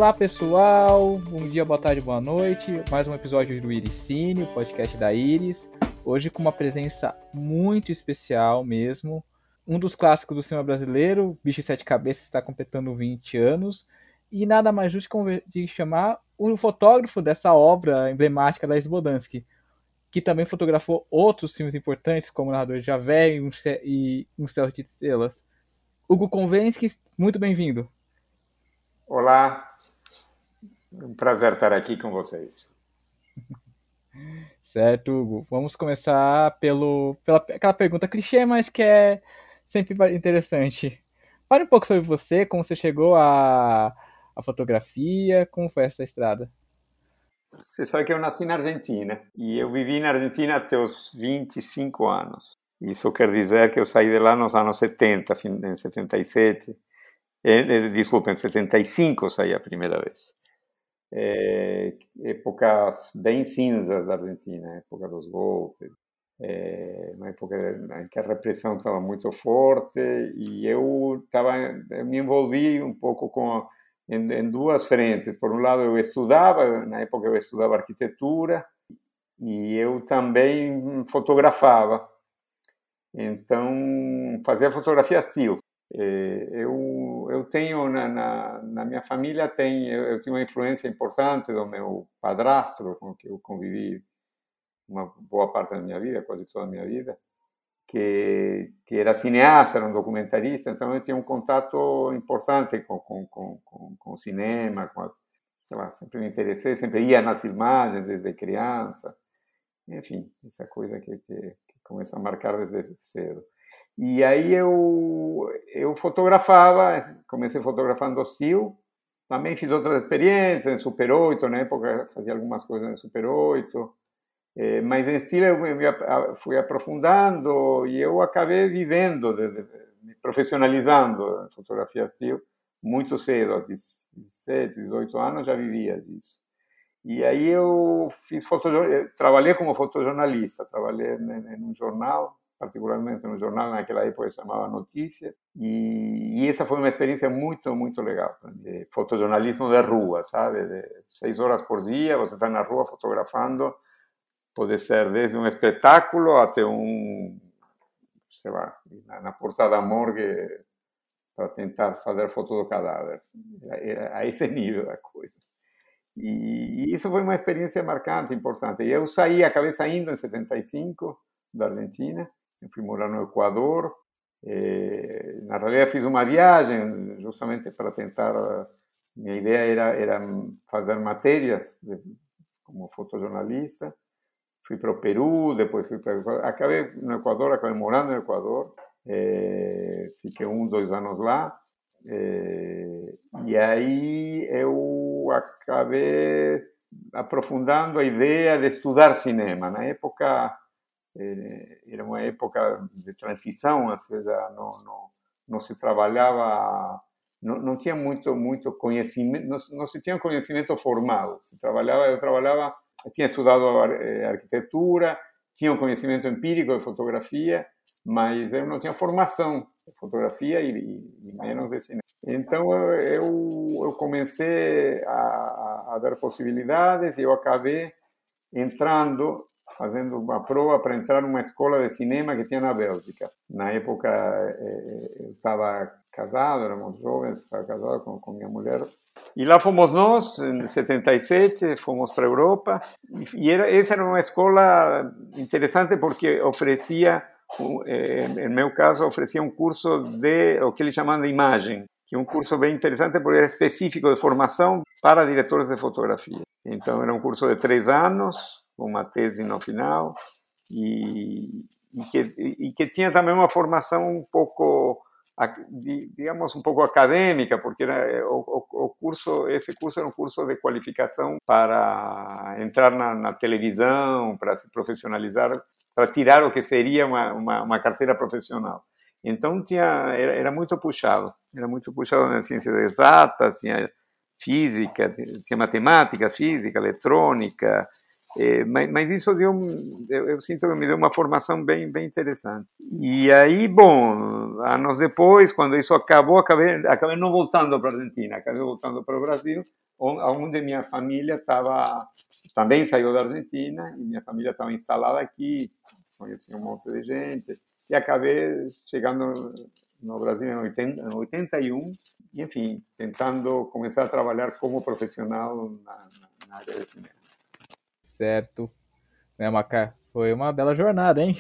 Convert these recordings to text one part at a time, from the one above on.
Olá pessoal, bom dia, boa tarde, boa noite. Mais um episódio do Iricine, o podcast da Iris. Hoje com uma presença muito especial mesmo. Um dos clássicos do cinema brasileiro, Bicho de Sete Cabeças, está completando 20 anos. E nada mais justo de chamar o fotógrafo dessa obra emblemática da Slobodânski, que também fotografou outros filmes importantes, como Narrador de Javé e Um Céu de Estrelas. Hugo Convensky, muito bem-vindo. Olá, é um prazer estar aqui com vocês. Certo, Hugo. Vamos começar pela aquela pergunta clichê, mas que é sempre interessante. Fale um pouco sobre você, como você chegou à fotografia, como foi essa estrada. Você sabe que eu nasci na Argentina e eu vivi na Argentina até os 25 anos. Isso quer dizer que eu saí de lá nos anos 70, em 77. Desculpa, em 75 saí a primeira vez. Épocas bem cinzas da Argentina, época dos golpes, uma época em que a repressão estava muito forte e eu me envolvi um pouco em duas frentes. Por um lado, eu estudava, na época eu estudava arquitetura e eu também fotografava. Então, fazia fotografia still. Eu tenho na minha família eu tenho uma influência importante do meu padrasto, com que eu convivi uma boa parte da minha vida, quase toda a minha vida, que era cineasta, era um documentarista, então eu tinha um contato importante com o cinema, sei lá, sempre me interessei, sempre ia nas filmagens desde criança, enfim, essa coisa que começa a marcar desde cedo. E aí eu fotografava, comecei fotografando still, também fiz outras experiências em Super 8, na época fazia algumas coisas em Super 8, mas em still eu me fui aprofundando e eu acabei vivendo, me profissionalizando em fotografia still muito cedo, aos 17, 18 anos já vivia disso. E aí eu trabalhei como fotojornalista, trabalhei em um jornal, particularmente no jornal naquela época se chamava Notícias, e essa foi uma experiência muito, muito legal. Fotojornalismo de rua, sabe? 6 horas por dia, você está na rua fotografando, pode ser desde um espetáculo até sei lá, na porta da morgue para tentar fazer foto do cadáver. Era a esse nível da coisa. E isso foi uma experiência marcante, importante. E eu acabei saindo em 75 da Argentina, eu fui morar no Equador. Na realidade fiz uma viagem justamente para tentar, minha ideia era fazer matérias como fotojornalista. Fui para o Peru, depois fui para o Equador. Acabei morando no Equador, fiquei 2 anos lá. E aí eu acabei aprofundando a ideia de estudar cinema. Na época, era uma época de transição, ou seja, não se trabalhava, não tinha muito conhecimento, não se tinha conhecimento formal. Eu tinha estudado arquitetura, tinha um conhecimento empírico de fotografia, mas eu não tinha formação de fotografia e menos de cinema. Então eu comecei a dar possibilidades e eu acabei fazendo uma prova para entrar numa escola de cinema que tinha na Bélgica. Na época eu estava casado, éramos jovens, estava casado com minha mulher. E lá fomos nós, em 77, fomos para a Europa. E essa era uma escola interessante porque oferecia, em meu caso, oferecia um curso de o que eles chamam de imagem, que é um curso bem interessante porque era específico de formação para diretores de fotografia. Então era um curso de 3 anos, com uma tese no final, e que tinha também uma formação um pouco, digamos, um pouco acadêmica, porque esse curso era um curso de qualificação para entrar na televisão, para se profissionalizar, para tirar o que seria uma carteira profissional. Então era muito puxado nas ciências exatas, tinha física, tinha matemática, física, eletrônica, Mas isso eu sinto que me deu uma formação bem interessante. E aí, bom, anos depois, quando isso acabou, acabei não voltando para a Argentina, acabei voltando para o Brasil, onde minha família também saiu da Argentina, e minha família estava instalada aqui, conheci um monte de gente, e acabei chegando no Brasil em 81, e enfim, tentando começar a trabalhar como profissional na área de cinema. Certo. Foi uma bela jornada, hein?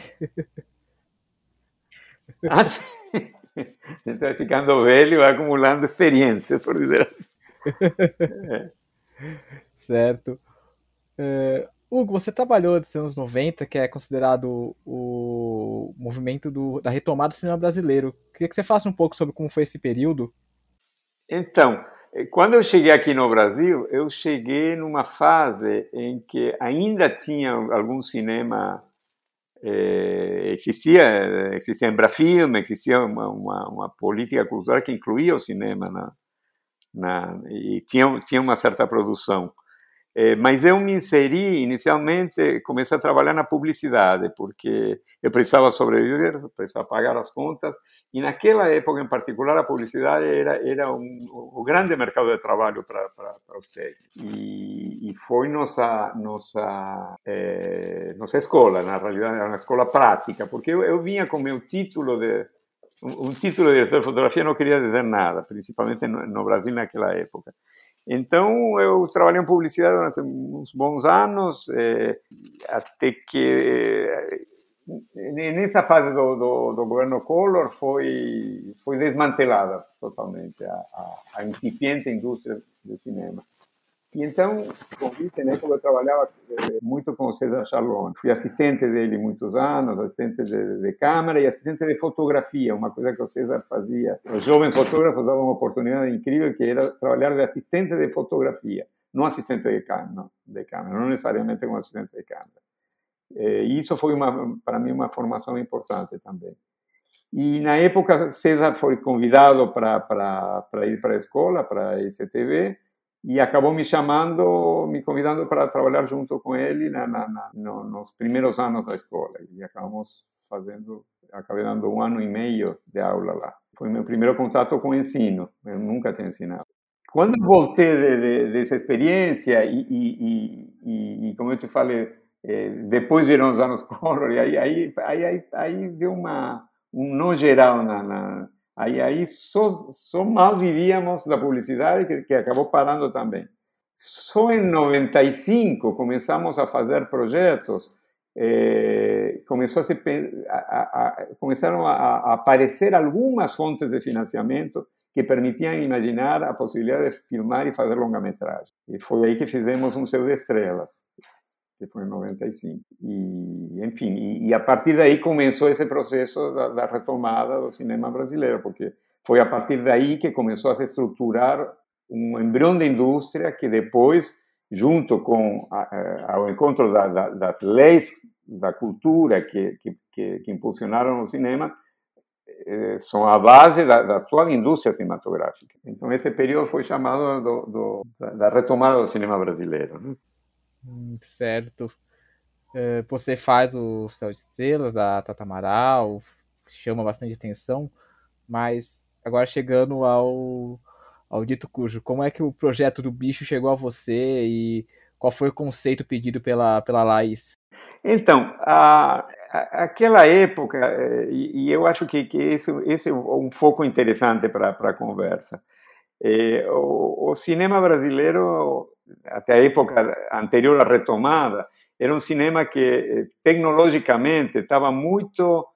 Ah, sim. Você vai ficando velho e vai acumulando experiências, por dizer assim. Certo. Hugo, você trabalhou nos anos 90, que é considerado o movimento da retomada do cinema brasileiro. Queria que você falasse um pouco sobre como foi esse período. Então, quando eu cheguei aqui no Brasil, eu cheguei numa fase em que ainda tinha algum cinema, existia Embrafilme, existia uma política cultural que incluía o cinema e tinha uma certa produção. Mas eu me inseri inicialmente, comecei a trabalhar na publicidade, porque eu precisava sobreviver, precisava pagar as contas, e naquela época em particular a publicidade era o grande mercado de trabalho para os técnicos. E foi nossa escola, na realidade era uma escola prática, porque eu vinha com meu título de um título de diretor de fotografia não queria dizer nada, principalmente no Brasil naquela época. Então, eu trabalhei em publicidade durante uns bons anos, até que nessa fase do governo Collor foi desmantelada totalmente a incipiente indústria do cinema. E então, convite, né, porque eu trabalhava muito com o César Charlone. Fui assistente dele muitos anos, assistente de câmera e assistente de fotografia, uma coisa que o César fazia. Os jovens fotógrafos davam uma oportunidade incrível, que era trabalhar de assistente de fotografia, não assistente de câmera, não necessariamente como assistente de câmera. E isso foi, para mim, uma formação importante também. E na época, César foi convidado para ir para a escola, para a ICTV, e acabou me convidando para trabalhar junto com ele nos primeiros anos da escola. E acabei dando 1 ano e meio de aula lá. Foi meu primeiro contato com o ensino, eu nunca tinha ensinado. Quando eu voltei dessa experiência, e como eu te falei, depois vieram os anos Collor, e aí deu um nó geral Aí só mal vivíamos da publicidade, que acabou parando também. Só em 95 começamos a fazer projetos, começaram a aparecer algumas fontes de financiamento que permitiam imaginar a possibilidade de filmar e fazer longa-metragem. E foi aí que fizemos Um Céu de Estrelas, que foi em 95. Enfim, a partir daí começou esse processo da retomada do cinema brasileiro, porque foi a partir daí que começou a se estruturar um embrião de indústria que depois, junto com ao encontro das leis da cultura que impulsionaram o cinema, são a base da atual indústria cinematográfica. Então, esse período foi chamado da retomada do cinema brasileiro, né? Certo. Você faz o Céu de Estrelas, da Tata Amaral, chama bastante atenção, mas agora chegando ao Dito Cujo, como é que o projeto do Bicho chegou a você e qual foi o conceito pedido pela Laís? Então, aquela época, e eu acho que esse é um foco interessante para a conversa. O cinema brasileiro, até a época anterior à retomada, era um cinema que tecnologicamente estava muito...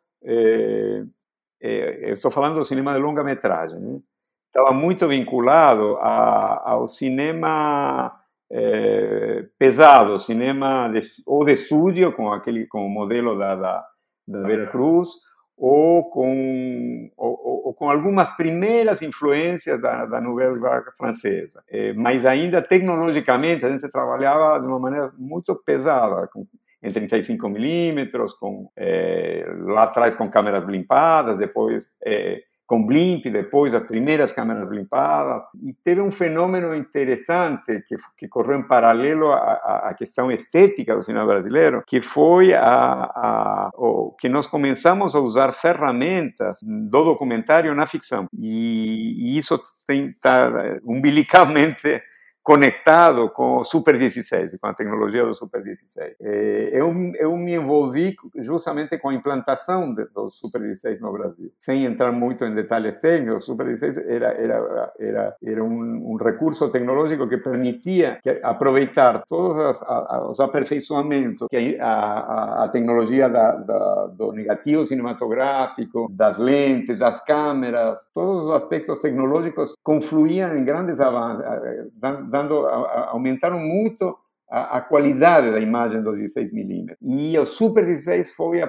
eu estou falando do cinema de longa-metragem, né? Estava muito vinculado ao cinema pesado, cinema ou de estúdio, com o modelo da Vera Cruz, ou com algumas primeiras influências da Nouvelle Vague francesa. Mas ainda tecnologicamente a gente trabalhava de uma maneira muito pesada, em 35mm, lá atrás com câmeras blimpadas, depois com blimp, depois as primeiras câmeras blimpadas, e teve um fenômeno interessante que correu em paralelo à questão estética do cinema brasileiro, que foi que nós começamos a usar ferramentas do documentário na ficção, e isso está umbilicalmente conectado com o Super 16, com a tecnologia do Super 16. Eu me envolvi justamente com a implantação do Super 16 no Brasil. Sem entrar muito em detalhes técnicos, o Super 16 era um recurso tecnológico que permitia aproveitar todos os aperfeiçoamentos que a tecnologia do negativo cinematográfico, das lentes, das câmeras, todos os aspectos tecnológicos confluíam em grandes avanços, aumentaram muito a qualidade da imagem do 16mm. E o Super 16 foi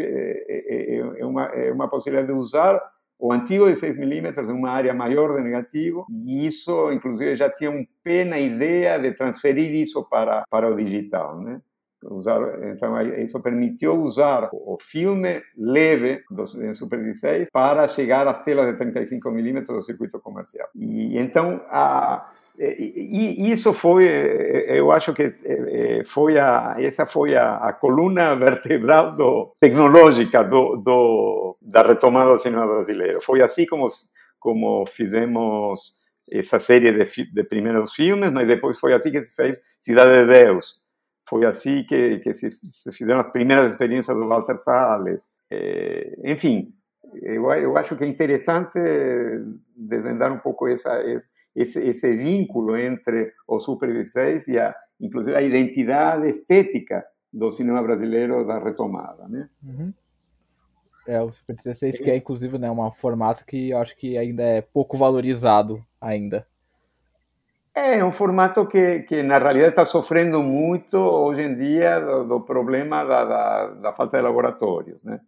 uma possibilidade de usar o antigo 16mm em uma área maior de negativo, e isso, inclusive, já tinha um pé na ideia de transferir isso para o digital, né? Então, isso permitiu usar o filme leve do Super 16 para chegar às telas de 35mm do circuito comercial. E então, isso foi, eu acho que essa foi a coluna vertebral tecnológica da retomada do cinema brasileiro. Foi assim como fizemos essa série de primeiros filmes, mas depois foi assim que se fez Cidade de Deus. Foi assim que se fizeram as primeiras experiências do Walter Salles. Enfim, eu acho que é interessante desvendar um pouco esse vínculo entre o Super 16 e inclusive a identidade estética do cinema brasileiro da retomada, né? Uhum. O Super 16 que é inclusive, né, um formato que eu acho que ainda é pouco valorizado ainda. É um formato que na realidade está sofrendo muito hoje em dia do problema da falta de laboratórios, né?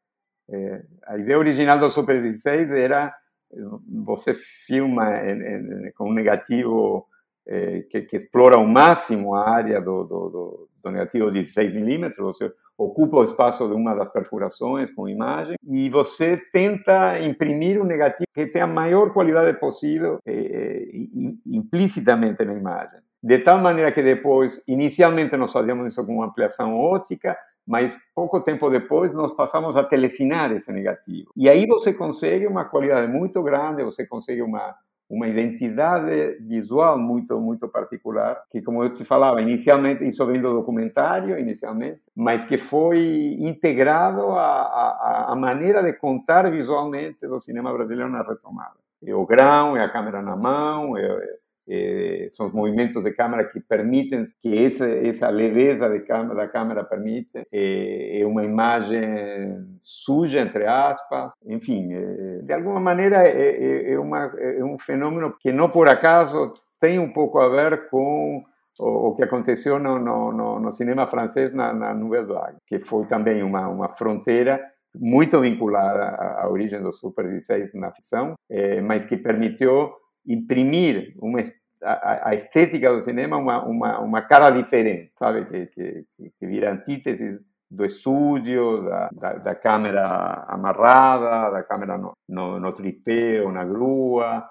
A ideia original do Super 16 era você filma com um negativo que explora ao máximo a área do negativo 16mm, você ocupa o espaço de uma das perfurações com imagem e você tenta imprimir um negativo que tenha a maior qualidade possível implicitamente na imagem. De tal maneira que depois, inicialmente nós fazíamos isso com uma ampliação ótica, mas pouco tempo depois nós passamos a telecinar esse negativo. E aí você consegue uma qualidade muito grande, você consegue uma identidade visual muito particular, que, como eu te falava, inicialmente, isso vem do documentário, inicialmente, mas que foi integrado à maneira de contar visualmente do cinema brasileiro na retomada. É o grão, é a câmera na mão, são os movimentos de câmera que permitem que essa leveza da câmera permite, é uma imagem suja, entre aspas, enfim, de alguma maneira é um fenômeno que não por acaso tem um pouco a ver com o que aconteceu no cinema francês na Nouvelle Vague, que foi também uma fronteira muito vinculada à origem do Super 16 na ficção, mas que permitiu imprimir a estética do cinema uma cara diferente, sabe? Que vira antítese do estúdio, da câmera amarrada, da câmera no tripé ou na grua,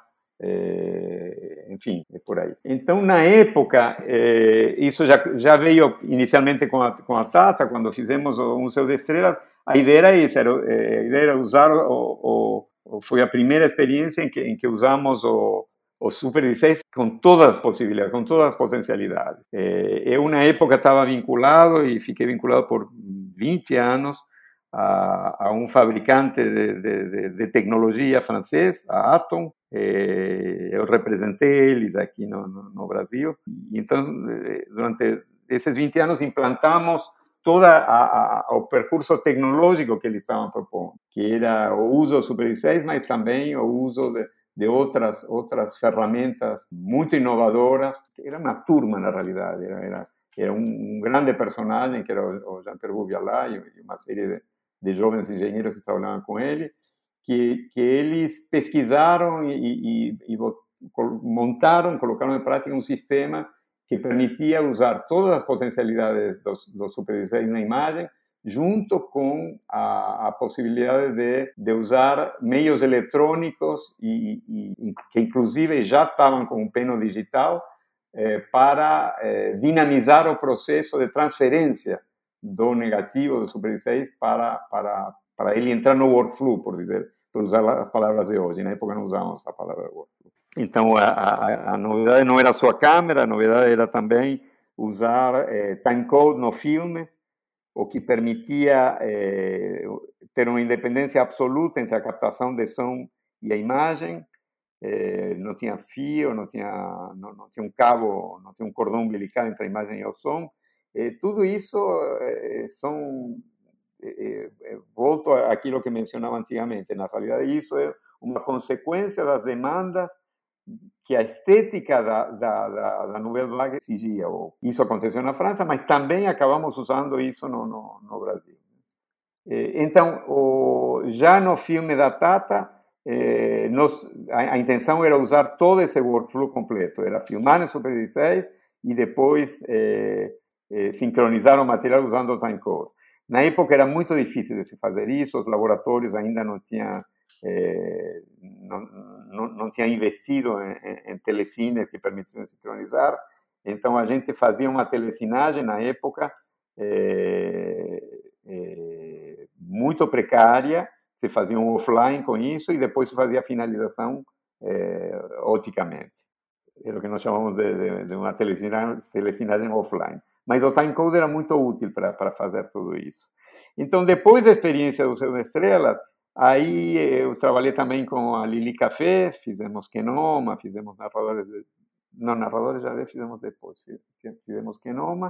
enfim, é por aí. Então, na época, isso já veio inicialmente com a Tata, quando fizemos o Museu de Estrelas. A ideia era essa, a ideia era usar foi a primeira experiência em que usamos o Super 16 com todas as possibilidades, com todas as potencialidades. Eu, na época, estava vinculado e fiquei vinculado por 20 anos a um fabricante de tecnologia francês, a Atom. Eu representei eles aqui no Brasil. Então, durante esses 20 anos, implantamos todo o percurso tecnológico que eles estavam propondo, que era o uso do Super 16, mas também o uso de outras ferramentas muito inovadoras. Era uma turma, na realidade. Era um grande personagem, que era o Jean-Pierre Bouvialat, e uma série de jovens engenheiros que trabalhavam com ele, que eles pesquisaram e montaram, colocaram em prática um sistema que permitia usar todas as potencialidades do Super 16 na imagem, junto com a possibilidade de usar meios eletrônicos que inclusive já estavam com um peno digital para dinamizar o processo de transferência do negativo do Super 16 para ele entrar no workflow, por usar as palavras de hoje. Na época não usávamos a palavra workflow. Então, a novidade não era só a câmera, a novidade era também usar timecode no filme, o que permitia ter uma independência absoluta entre a captação de som e a imagem. Não tinha fio, não tinha um cabo, não tinha um cordão umbilical entre a imagem e o som. Tudo isso volto àquilo que mencionava antigamente. Na realidade, isso é uma consequência das demandas que a estética da Nouvelle Vague exigia. Isso aconteceu na França, mas também acabamos usando isso no Brasil. Então, já no filme da Tata, a intenção era usar todo esse workflow completo. Era filmar em Super 16 e depois sincronizar o material usando o timecode. Na época era muito difícil de se fazer isso, os laboratórios ainda não tinham investido em telecines que permitissem sincronizar. Então, a gente fazia uma telecinagem na época muito precária, se fazia um offline com isso e depois se fazia a finalização oticamente. Era o que nós chamamos de uma telecinagem offline. Mas o timecode era muito útil para fazer tudo isso. Então, depois da experiência do Céu das Estrelas, aí eu trabalhei também com a Lili Café, fizemos Kenoma, fizemos narradores... Não, narradores já fizemos depois, fizemos Kenoma.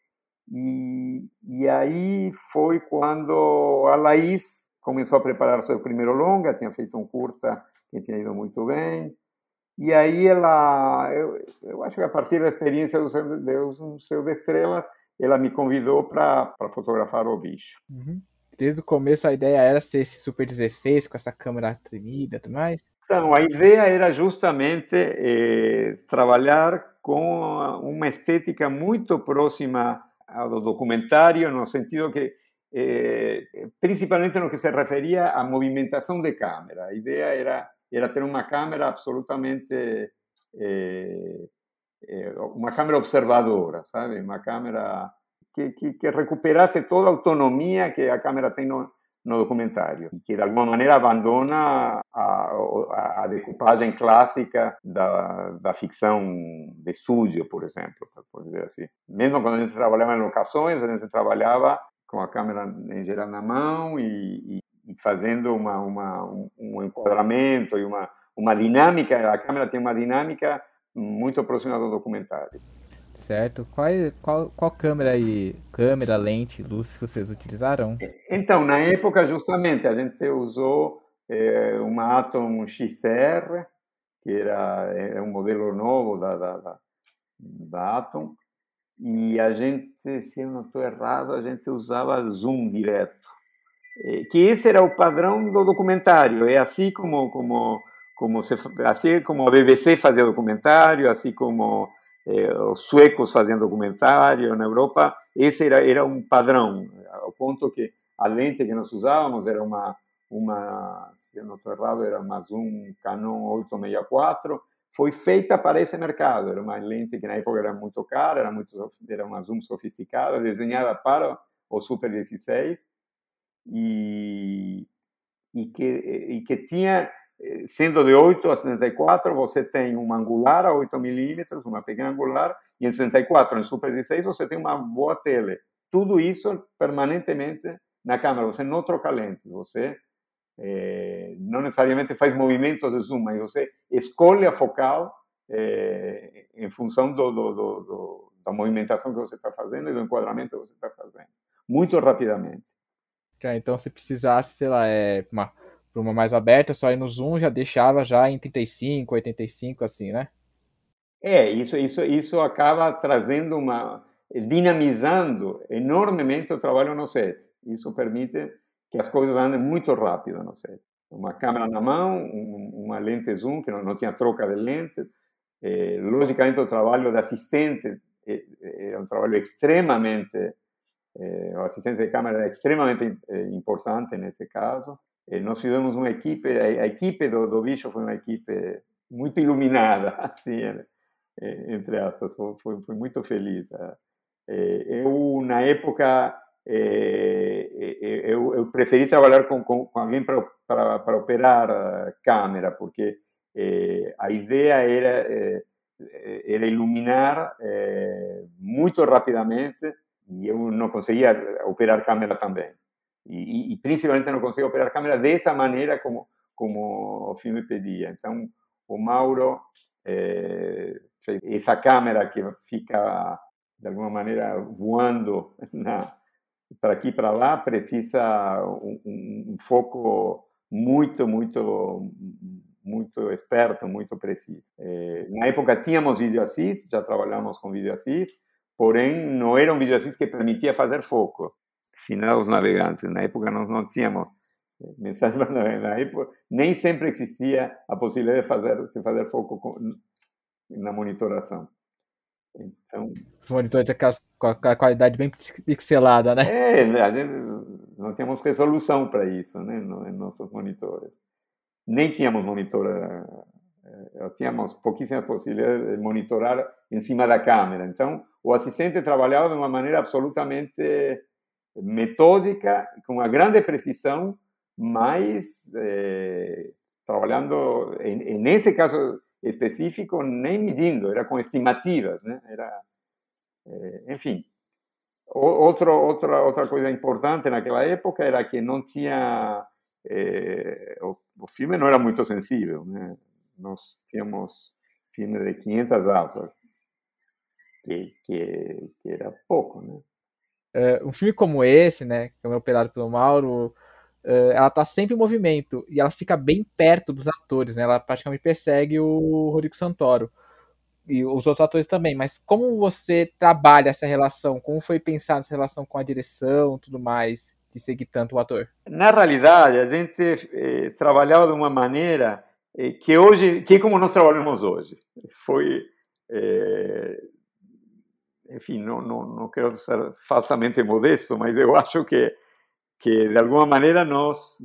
E aí foi quando a Laís começou a preparar seu primeiro longa, tinha feito um curta que tinha ido muito bem. E aí eu acho que a partir da experiência do Céu de Estrelas, ela me convidou para fotografar o bicho. Uhum. Desde o começo a ideia era ser esse Super 16 com essa câmera tremida e tudo mais? Então, a ideia era justamente trabalhar com uma estética muito próxima ao documentário, no sentido que, principalmente no que se referia à movimentação de câmera. A ideia era ter uma câmera absolutamente... uma câmera observadora, sabe? Uma câmera que recuperasse toda a autonomia que a câmera tem no documentário, e que de alguma maneira abandona a decupagem clássica da ficção de estúdio, por exemplo, por dizer assim. Mesmo quando a gente trabalhava em locações, a gente trabalhava com a câmera em geral na mão e fazendo um enquadramento e uma dinâmica. A câmera tem uma dinâmica muito próxima do documentário. Certo. Qual câmera, lente, luz que vocês utilizaram? Então, na época, justamente, a gente usou uma Atom XR, que era um modelo novo da Atom, e a gente, se eu não estou errado, a gente usava zoom direto. Que esse era o padrão do documentário. É assim como a BBC fazia documentário, assim como os suecos faziam documentário na Europa. Esse era um padrão, ao ponto que a lente que nós usávamos era uma se eu não estou errado, era uma Zoom Canon 864, foi feita para esse mercado. Era uma lente que na época era muito cara, era uma Zoom sofisticada, desenhada para o Super 16, e que tinha, sendo de 8 a 64, você tem uma angular a 8 milímetros, uma pequena angular, e em 64, em Super 16, você tem uma boa tele. Tudo isso permanentemente na câmera. Você não troca lentes, você não necessariamente faz movimentos de zoom, mas você escolhe a focal em função da movimentação que você está fazendo e do enquadramento que você está fazendo, muito rapidamente. Então, se precisasse, sei lá, para uma mais aberta, só ir no zoom, já deixava já em 35, 85, assim, né? Isso acaba trazendo dinamizando enormemente o trabalho no set. Isso permite que as coisas andem muito rápido no set. Uma câmera na mão, uma lente zoom, que não tinha troca de lente. Logicamente, o trabalho de assistente é um trabalho extremamente O assistente de câmera era extremamente importante nesse caso. Nós fizemos uma equipe, a equipe do bicho foi uma equipe muito iluminada, assim, entre aspas, foi muito feliz. Eu, na época, eu preferi trabalhar com alguém para operar a câmera, porque a ideia era iluminar muito rapidamente, e eu não conseguia operar câmera também. E principalmente não conseguia operar câmera dessa maneira como o filme pedia. Então, o Mauro fez essa câmera que fica, de alguma maneira, voando para aqui e para lá, precisa um foco muito esperto, muito preciso. Na época tínhamos vídeo assist, já trabalhávamos com vídeo assist, porém não era um vídeo assist que permitia fazer foco. Sinal os navegantes, na época nós não tínhamos mensagens para navegar, na época nem sempre existia a possibilidade de se fazer foco na monitoração. Então, os monitores com a qualidade bem pixelada, né? A gente não tínhamos resolução para isso, né, em nossos monitores. Nem tínhamos monitor, tínhamos pouquíssimas possibilidades de monitorar em cima da câmera. Então, o assistente trabalhava de uma maneira absolutamente metódica, com uma grande precisão, mas trabalhando, nesse caso específico, nem medindo, era com estimativas, né? Enfim. Outra coisa importante naquela época era que não tinha... o filme não era muito sensível, né? Nós tínhamos filme de 500 asas, que era pouco, né? Um filme como esse, né, que é operado pelo Mauro, ela tá sempre em movimento e ela fica bem perto dos atores, né? Ela praticamente persegue o Rodrigo Santoro e os outros atores também. Mas como você trabalha essa relação? Como foi pensar nessa relação com a direção, tudo mais, de seguir tanto o ator? Na realidade, a gente trabalhava de uma maneira que é como nós trabalhamos hoje. Foi enfim, não quero ser falsamente modesto, mas eu acho que de alguma maneira nós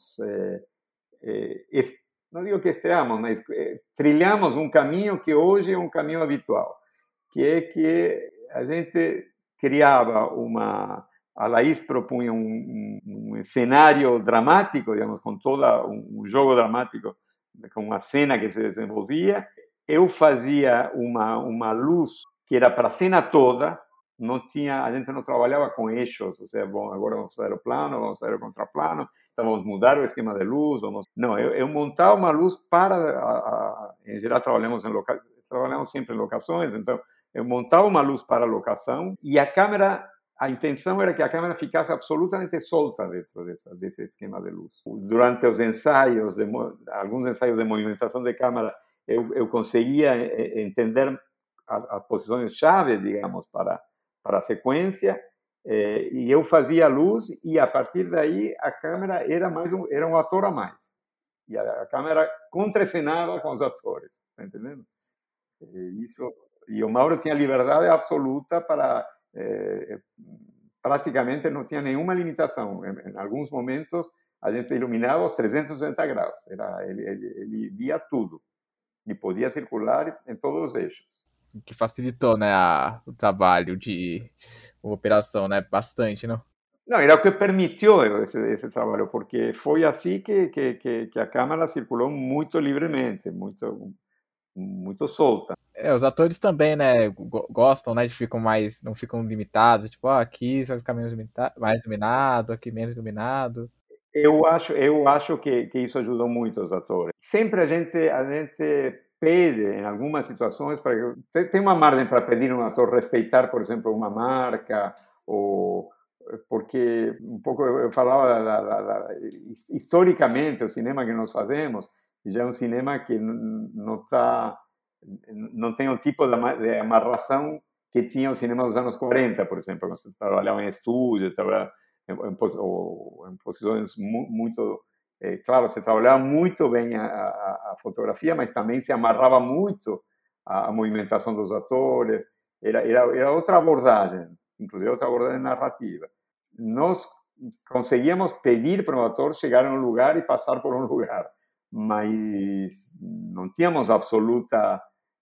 não digo que estreamos, mas trilhamos um caminho que hoje é um caminho habitual, que é que a gente criava a Laís propunha um cenário dramático, digamos, com todo um jogo dramático, com uma cena que se desenvolvia. Eu fazia uma luz que era para a cena toda, a gente não trabalhava com eixos, ou seja, bom, agora vamos fazer o plano, vamos fazer o contraplano, então vamos mudar o esquema de luz, não, eu montava uma luz em geral trabalhamos sempre em locações, então eu montava uma luz para a locação e a intenção era que a câmera ficasse absolutamente solta dentro desse esquema de luz. Durante os ensaios, alguns ensaios de movimentação de câmera, eu conseguia entender as posições chaves, digamos, para a sequência, e eu fazia a luz, e a partir daí a câmera era um ator a mais. E a câmera contracenava com os atores, está entendendo? E o Mauro tinha liberdade absoluta para... praticamente não tinha nenhuma limitação. Em alguns momentos, a gente iluminava os 360 graus. Ele via tudo. E podia circular em todos os eixos. Que facilitou, né, o trabalho de operação, né, bastante, não? Não, era o que permitiu esse trabalho, porque foi assim que a câmera circulou muito livremente, muito solta. Os atores também, né, gostam, né, não ficam limitados, tipo, aqui você vai ficar mais iluminado, aqui menos iluminado. Eu acho que isso ajudou muito os atores. Sempre a gente pede, em algumas situações, tem uma margem para pedir um ator respeitar, por exemplo, uma marca, porque um pouco eu falava historicamente o cinema que nós fazemos já é um cinema que não tem o tipo de amarração que tinha o cinema dos anos 40, por exemplo, quando você trabalhava em estúdio, trabalhava em posições muito... claro, se trabalhava muito bem a fotografia, mas também se amarrava muito a movimentação dos atores. Era outra abordagem. inclusive outra abordagem narrativa. Nós conseguíamos pedir para o ator chegar a um lugar e passar por um lugar, mas não tínhamos absoluta...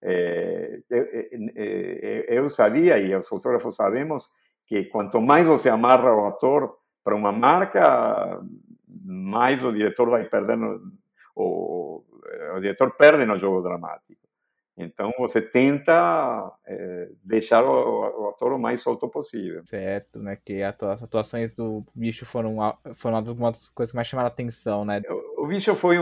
eu sabia, e os fotógrafos sabemos, que quanto mais você amarra o ator para uma marca, mais o diretor vai perdendo, o diretor perde no jogo dramático. Então você tenta deixar o ator o mais solto possível. Certo, né? Que as atuações do Bicho foram uma das coisas que mais chamaram a atenção, né? O Bicho foi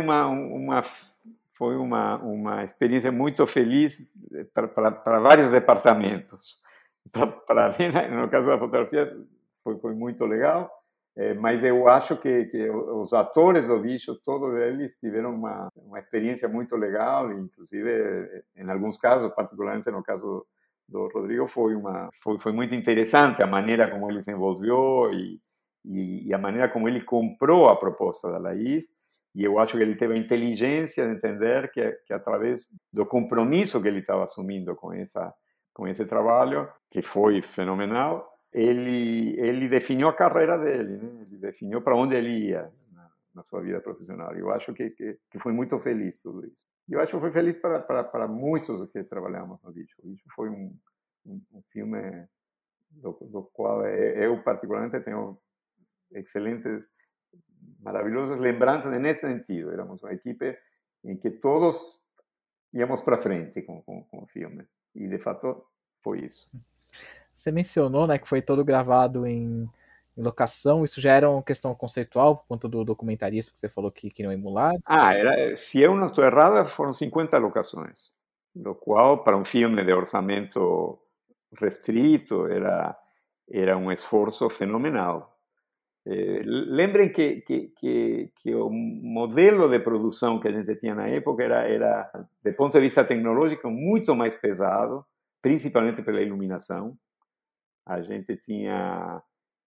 uma experiência muito feliz para vários departamentos. Para mim, no caso da fotografia, foi muito legal, mas eu acho que os atores do Bicho, todos eles tiveram uma experiência muito legal, inclusive, em alguns casos, particularmente no caso do Rodrigo, foi muito interessante a maneira como ele se envolveu e a maneira como ele comprou a proposta da Laís. E eu acho que ele teve a inteligência de entender que através do compromisso que ele estava assumindo com esse trabalho, que foi fenomenal, ele definiu a carreira dele, né? Ele definiu para onde ele ia na sua vida profissional. Eu acho que foi muito feliz tudo isso. Eu acho que foi feliz para muitos que trabalhamos no Bicho. O Bicho foi um filme do qual eu particularmente tenho excelentes, maravilhosas lembranças nesse sentido. Éramos uma equipe em que todos íamos para frente com o filme. E, de fato, foi isso. Você mencionou, né, que foi todo gravado em locação. Isso já era uma questão conceitual, por conta do documentarista que você falou que queriam emular? Se eu não estou errada, foram 50 locações. O qual, para um filme de orçamento restrito, era um esforço fenomenal. Lembrem que o modelo de produção que a gente tinha na época era, do ponto de vista tecnológico, muito mais pesado, principalmente pela iluminação. A gente tinha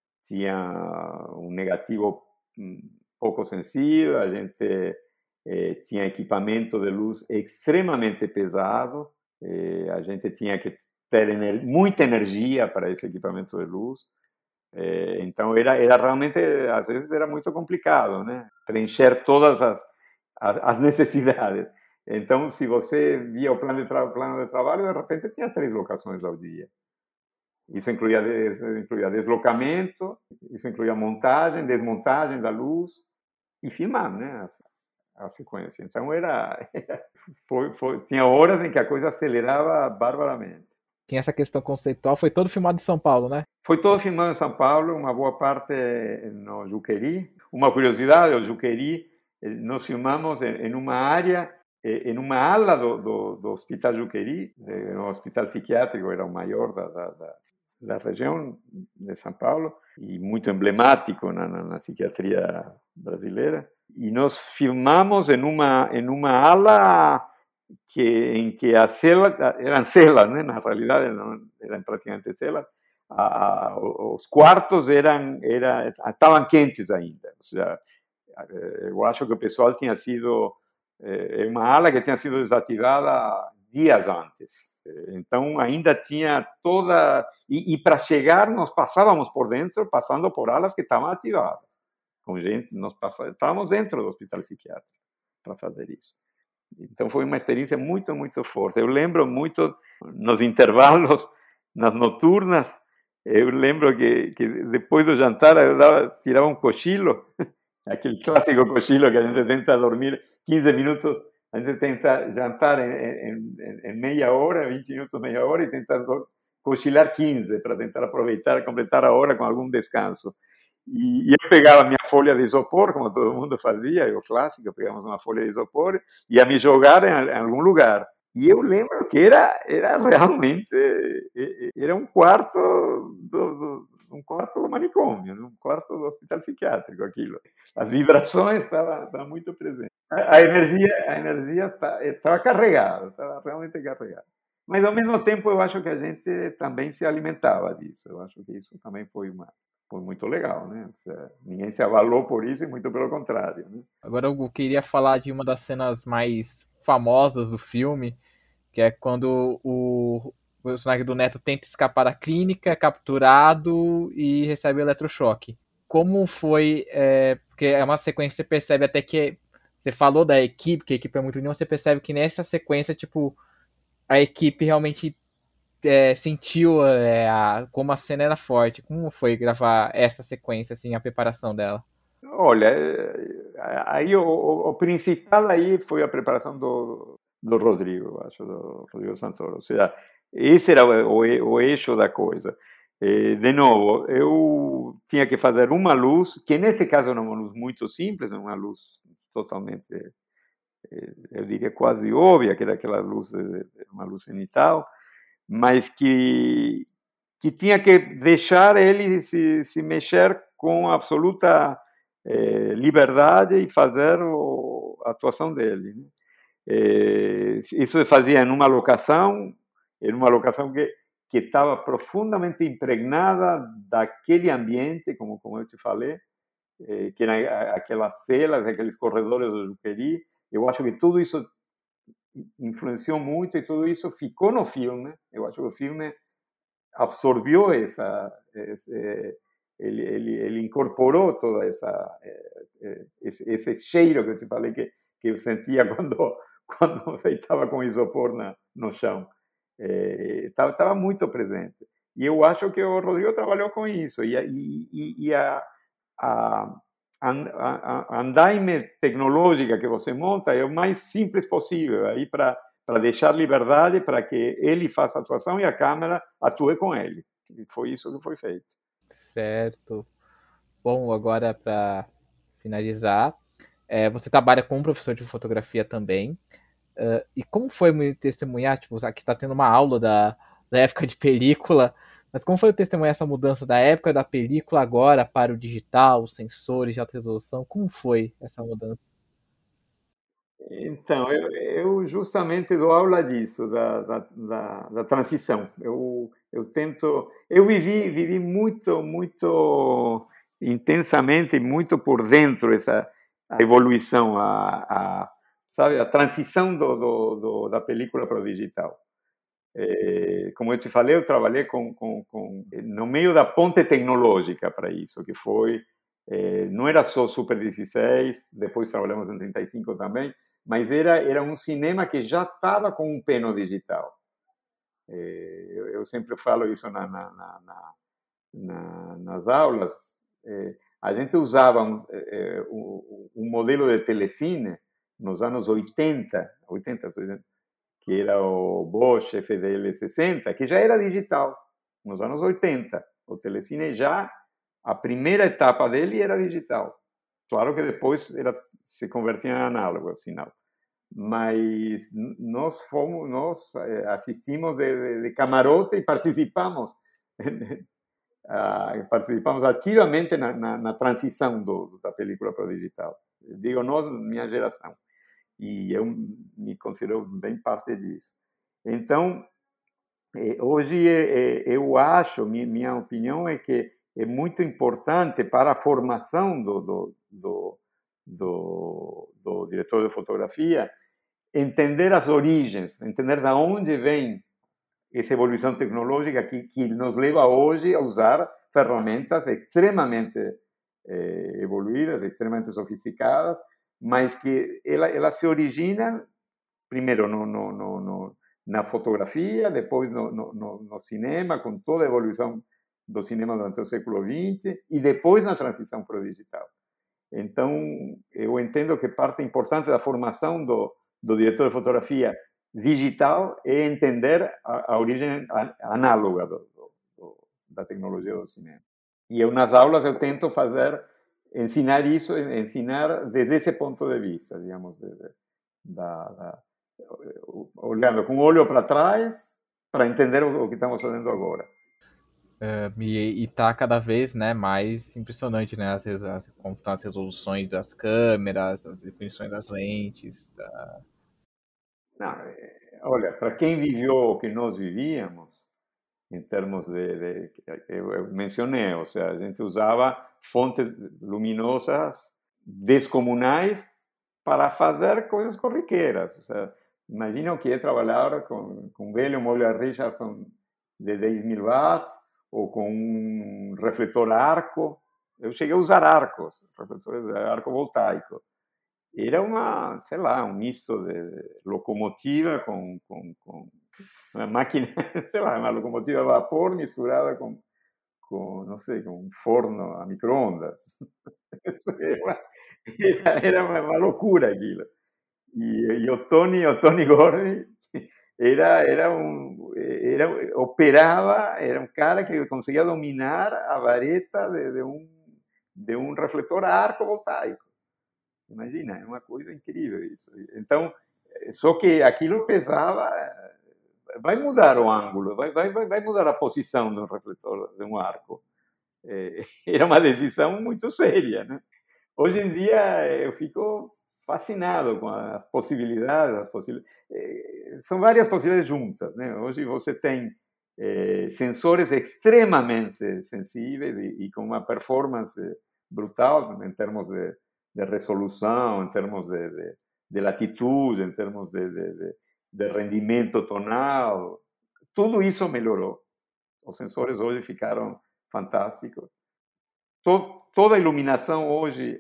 um negativo pouco sensível, a gente tinha equipamento de luz extremamente pesado, a gente tinha que ter muita energia para esse equipamento de luz. Então era realmente, às vezes era muito complicado, né? Preencher todas as necessidades. Então, se você via o plano de trabalho, de repente tinha 3 locações ao dia. Isso incluía deslocamento, isso incluía montagem, desmontagem da luz e filmar, né? A sequência. Então tinha horas em que a coisa acelerava barbaramente. Tinha essa questão conceitual, foi todo filmado em São Paulo, né? Foi todo filmado em São Paulo, uma boa parte no Juqueri. Uma curiosidade, o Juqueri, nós filmamos em uma área, em uma ala do Hospital Juqueri, um hospital psiquiátrico, era o maior da região de São Paulo, e muito emblemático na psiquiatria brasileira. E nós filmamos em uma ala em que as celas eram celas, né? Na realidade não eram praticamente celas. Os quartos estavam quentes ainda. Ou seja, eu acho que o pessoal tinha sido uma ala que tinha sido desativada dias antes. Então ainda tinha toda e para chegar nós passávamos por dentro, passando por alas que estavam ativadas. Com gente, estávamos dentro do hospital psiquiátrico para fazer isso. Então foi uma experiência muito, muito forte. Eu lembro muito nos intervalos, nas noturnas, eu lembro que depois do jantar eu tirava um cochilo, aquele clássico cochilo que a gente tenta dormir 15 minutos, a gente tenta jantar em meia hora, 20 minutos, meia hora, e tenta cochilar 15 para tentar aproveitar, completar a hora com algum descanso. E eu pegava minha folha de isopor, como todo mundo fazia, o clássico, pegamos uma folha de isopor, ia me jogar em algum lugar. E eu lembro que era realmente era um quarto do manicômio, um quarto do hospital psiquiátrico, aquilo. As vibrações estavam muito presentes. A energia estava carregada, estava realmente carregada. Mas, ao mesmo tempo, eu acho que a gente também se alimentava disso. Eu acho que isso também foi muito legal, né? Ninguém se abalou por isso e muito pelo contrário, né? Agora eu queria falar de uma das cenas mais famosas do filme, que é quando o personagem do Neto tenta escapar da clínica, é capturado e recebe eletrochoque. Como foi, porque é uma sequência que você percebe até que, você falou da equipe, que a equipe é muito unida, você percebe que nessa sequência, tipo, a equipe realmente sentiu como a cena era forte. Como foi gravar essa sequência, assim, a preparação dela? Olha, aí o principal aí foi a preparação do Rodrigo, eu acho, do Rodrigo Santoro. Ou seja, esse era o eixo da coisa. De novo, eu tinha que fazer uma luz, que nesse caso era uma luz muito simples, uma luz totalmente, eu diria quase óbvia, que era aquela luz, uma luz cenital, mas que tinha que deixar ele se mexer com absoluta liberdade e fazer a atuação dele. Né? Isso fazia em uma locação que estava profundamente impregnada daquele ambiente, como eu te falei, que eram aquelas celas, aqueles corredores do Juqueri. Eu acho que tudo isso influenciou muito e tudo isso ficou no filme. Eu acho que o filme absorvió ele incorporou toda esse cheiro que eu te falei que eu sentia quando estava com isopor no chão. Estava muito presente. E eu acho que o Rodrigo trabalhou com isso. E a andaime tecnológica que você monta é o mais simples possível, aí para deixar liberdade para que ele faça a atuação e a câmera atue com ele. E foi isso que foi feito. Certo. Bom, agora para finalizar, você trabalha como professor de fotografia também. E como foi me testemunhar, tipo, aqui tá tendo uma aula da época de película, mas como foi testemunhar essa mudança da época da película agora para o digital, os sensores de alta resolução? Como foi essa mudança? Então, eu justamente dou aula disso, da transição. Eu vivi muito intensamente e muito por dentro a evolução, sabe, a transição da película para o digital. Como eu te falei, eu trabalhei no meio da ponte tecnológica para isso, que foi, não era só Super 16, depois trabalhamos em 35 também, mas era um cinema que já estava com um pé no digital. Eu sempre falo isso nas aulas. A gente usava um modelo de telecine nos anos 80, que era o Bosch FDL-60, que já era digital, nos anos 80. O telecine já, a primeira etapa dele era digital. Claro que depois se convertia em análogo, o sinal. Mas nós assistimos de camarote e participamos ativamente na transição da película para o digital. Eu digo nós, minha geração. E eu me considero bem parte disso. Então, hoje eu acho, minha opinião é que é muito importante para a formação do diretor de fotografia entender as origens, entender de onde vem essa evolução tecnológica que nos leva hoje a usar ferramentas extremamente evoluídas, extremamente sofisticadas, mas que ela se origina primeiro na fotografia, depois no cinema, com toda a evolução do cinema durante o século XX, e depois na transição para o digital. Então, eu entendo que parte importante da formação do diretor de fotografia digital é entender a origem análoga da tecnologia do cinema. E eu, nas aulas, eu tento ensinar isso, ensinar desde esse ponto de vista, digamos, olhando com o olho para trás para entender o que estamos fazendo agora. E tá cada vez, né, mais impressionante, né, como estão as resoluções das câmeras, as definições das lentes. Não, olha, para quem viveu o que nós vivíamos, em termos eu mencionei, ou seja, a gente usava fontes luminosas descomunais para fazer coisas corriqueiras. Ou seja, imagina o que é trabalhar com o velho Moller Richardson de 10.000 watts, ou com um refletor arco. Eu cheguei a usar arcos, refletores de arco voltaico. Era sei lá, um misto de locomotiva com uma máquina, sei lá, uma locomotiva a vapor misturada com não sei, com um forno a micro-ondas. Era uma loucura aquilo. E o Tony Gordy operava, era um cara que conseguia dominar a vareta de um refletor a arco voltaico. Imagina, é uma coisa incrível isso. Então, só que aquilo pesava, vai mudar o ângulo, vai mudar a posição de um refletor, de um arco. Era uma decisão muito séria, né? Hoje em dia eu fico fascinado com as possibilidades. São várias possibilidades juntas, né? Hoje você tem sensores extremamente sensíveis e com uma performance brutal em termos de resolução, em termos de latitude, em termos de rendimento tonal. Tudo isso melhorou. Os sensores hoje ficaram fantásticos. Toda a iluminação hoje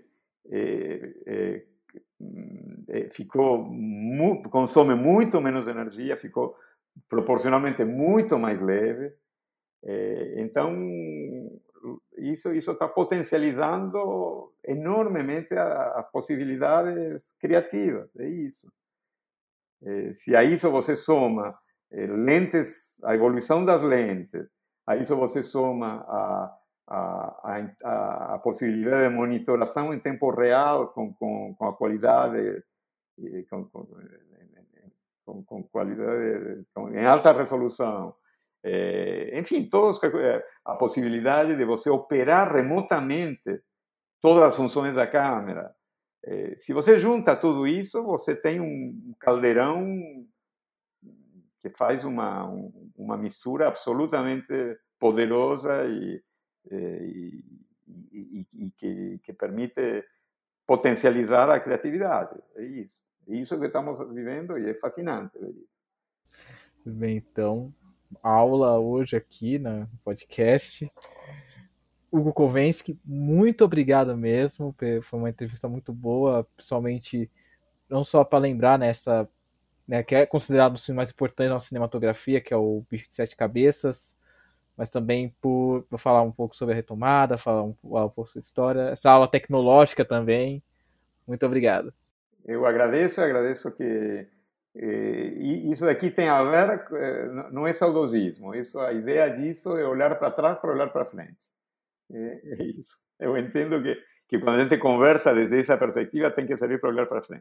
consome muito menos energia, ficou proporcionalmente muito mais leve. Então, isso está potencializando enormemente as possibilidades criativas. É isso. Se a isso você soma lentes, a evolução das lentes, a isso você soma a possibilidade de monitoração em tempo real com a qualidade, com qualidade em alta resolução. Enfim, a possibilidade de você operar remotamente todas as funções da câmera. Se você junta tudo isso, você tem um caldeirão que faz uma mistura absolutamente poderosa e que permite potencializar a criatividade. É isso que estamos vivendo e é fascinante ver isso. Bem, então, aula hoje aqui no podcast. Hugo Kovensky, muito obrigado mesmo, foi uma entrevista muito boa, principalmente não só para lembrar nessa, né, que é considerado o filme mais importante da cinematografia, que é o Bicho de Sete Cabeças, mas também por falar um pouco sobre a retomada, falar um pouco sobre a história, essa aula tecnológica também. Muito obrigado. Eu agradeço que isso daqui tem a ver, não é saudosismo, a ideia disso é olhar para trás para olhar para frente. É isso. Eu entendo que quando a gente conversa desde essa perspectiva tem que servir para olhar para frente.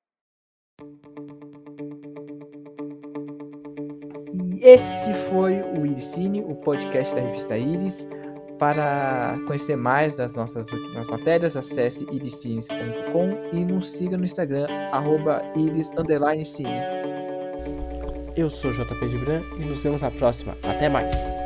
E esse foi o Iricine, o podcast da revista Iris. Para conhecer mais das nossas últimas matérias, acesse iricines.com e nos siga no Instagram, @iris_cine. Eu sou JP Gibran e nos vemos na próxima. Até mais!